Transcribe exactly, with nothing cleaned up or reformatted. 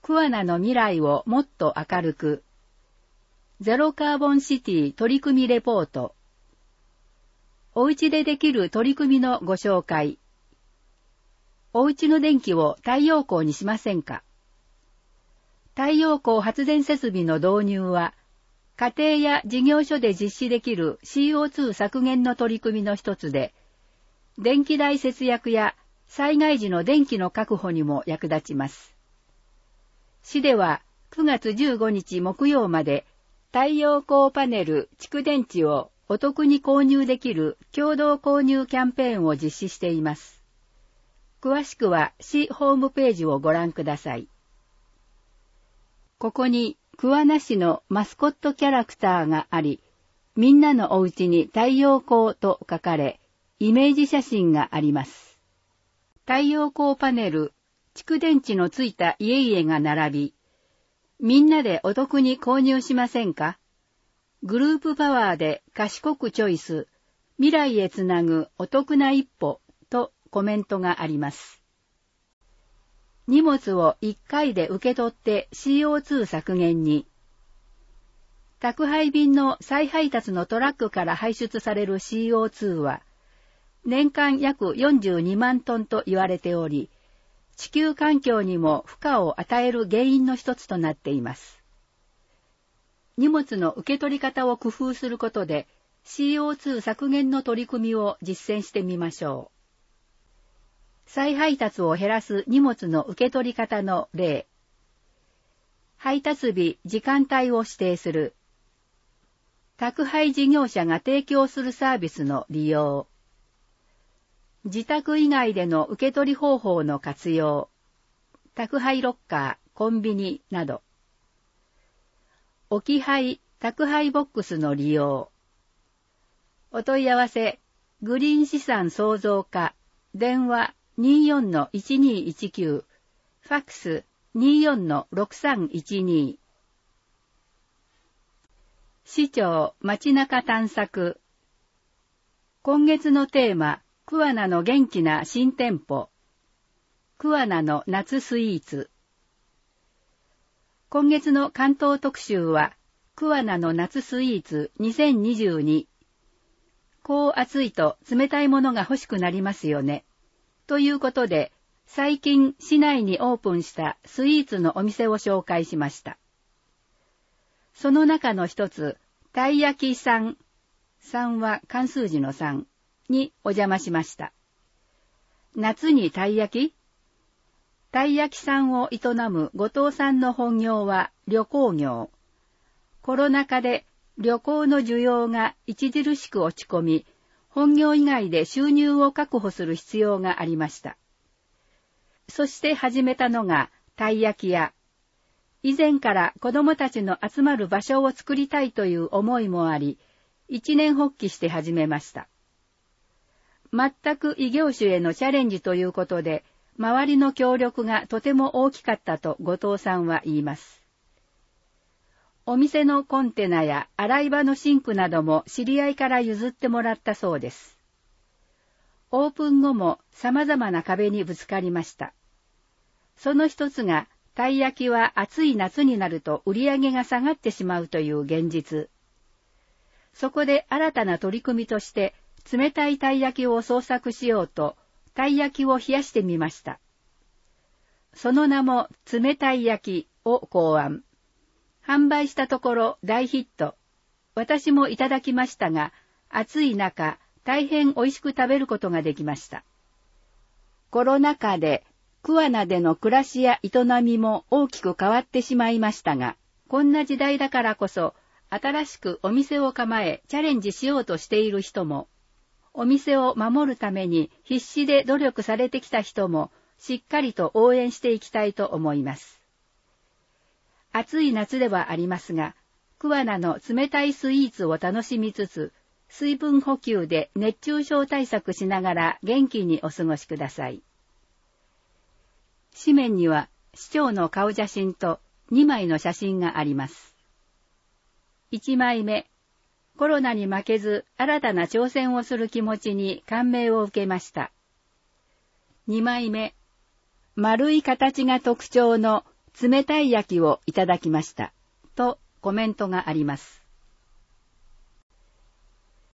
桑名の未来をもっと明るく。ゼロカーボンシティ取り組みレポート。お家でできる取り組みのご紹介。お家の電気を太陽光にしませんか？太陽光発電設備の導入は、家庭や事業所で実施できる シーオーツー 削減の取り組みの一つで、電気代節約や災害時の電気の確保にも役立ちます。市ではくがつじゅうごにち木曜まで太陽光パネル、蓄電池をお得に購入できる共同購入キャンペーンを実施しています。詳しくは市ホームページをご覧ください。ここに桑名市のマスコットキャラクターがあり、みんなのお家に太陽光と書かれ、イメージ写真があります。太陽光パネル、蓄電池のついた家々が並び、みんなでお得に購入しませんか？グループパワーで賢くチョイス、未来へつなぐお得な一歩とコメントがあります。荷物をいっかいで受け取って シーオーツー 削減に。宅配便の再配達のトラックから排出される シーオーツー は、年間約よんじゅうにまんトンと言われており、地球環境にも負荷を与える原因の一つとなっています。荷物の受け取り方を工夫することで シーオーツー 削減の取り組みを実践してみましょう。再配達を減らす荷物の受け取り方の例。配達日、時間帯を指定する。宅配事業者が提供するサービスの利用。自宅以外での受け取り方法の活用。宅配ロッカー、コンビニなど。置き配、宅配ボックスの利用。お問い合わせ、グリーン資産創造課、電話 にじゅうよんのいちにいちきゅう、ファックス にじゅうよんのろくさんいちに。市長街中探索。今月のテーマ、桑名の元気な新店舗。桑名の夏スイーツ。今月の関東特集は、桑名の夏スイーツにせんにじゅうに。こう暑いと冷たいものが欲しくなりますよね。ということで、最近市内にオープンしたスイーツのお店を紹介しました。その中の一つ、たい焼きさん、さんは漢数字のさんにお邪魔しました。夏にたい焼き？たい焼きさんを営む後藤さんの本業は旅行業。コロナ禍で旅行の需要が著しく落ち込み、本業以外で収入を確保する必要がありました。そして始めたのがたい焼き屋。以前から子供たちの集まる場所を作りたいという思いもあり、一年発起して始めました。全く異業種へのチャレンジということで、周りの協力がとても大きかったと後藤さんは言います。お店のコンテナや洗い場のシンクなども知り合いから譲ってもらったそうです。オープン後も様々な壁にぶつかりました。その一つが、たい焼きは暑い夏になると売り上げが下がってしまうという現実。そこで新たな取り組みとして、冷たいたい焼きを創作しようと、たい焼きを冷やしてみました。その名も冷たい焼きを考案。販売したところ大ヒット。私もいただきましたが、暑い中、大変美味しく食べることができました。コロナ禍で、桑名での暮らしや営みも大きく変わってしまいましたが、こんな時代だからこそ、新しくお店を構えチャレンジしようとしている人も、お店を守るために必死で努力されてきた人も、しっかりと応援していきたいと思います。暑い夏ではありますが、桑名の冷たいスイーツを楽しみつつ、水分補給で熱中症対策しながら元気にお過ごしください。紙面には市長の顔写真とにまいの写真があります。いちまいめ、コロナに負けず新たな挑戦をする気持ちに感銘を受けました。にまいめ、丸い形が特徴の冷たい焼きをいただきました。とコメントがあります。